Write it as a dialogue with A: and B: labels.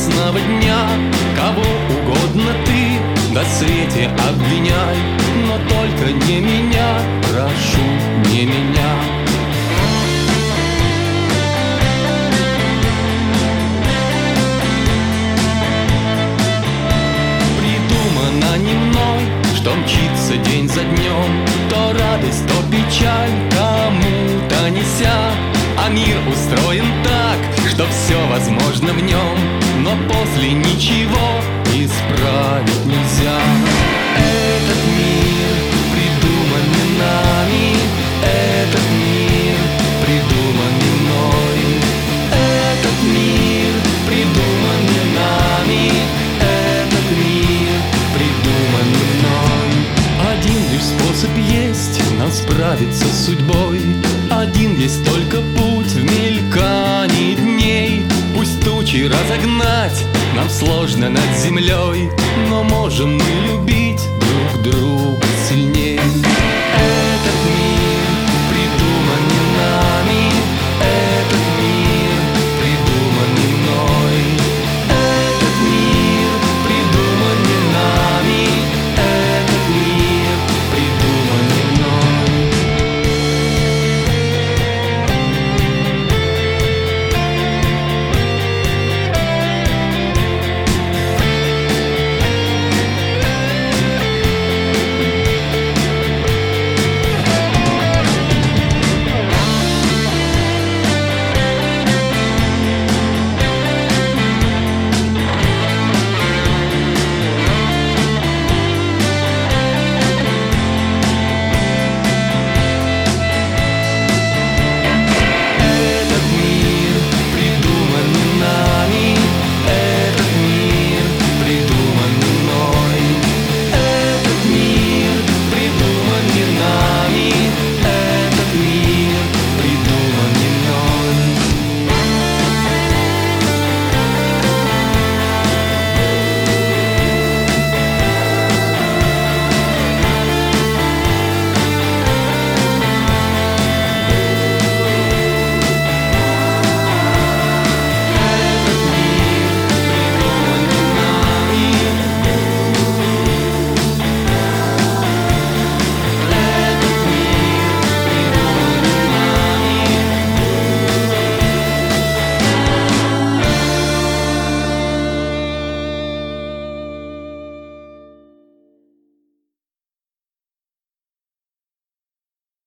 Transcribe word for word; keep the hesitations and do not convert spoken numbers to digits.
A: ясного дня. Кого угодно ты на свете обвиняй, но только не меня, прошу, не меня. Придумано не мной, что мчится день за днем, то радость, то печаль кому-то неся. А мир устроен так, что все возможно в нем, но после ничего исправить нельзя. Этот мир придуман не нами, этот мир придуман не мной. Этот мир придуман не нами, этот мир придуман не мной. Один лишь способ есть нам справиться с судьбой, один есть только путь в мелькании дней. Пусть тучи разогнать нам сложно над землей, но можем мы любить друг друга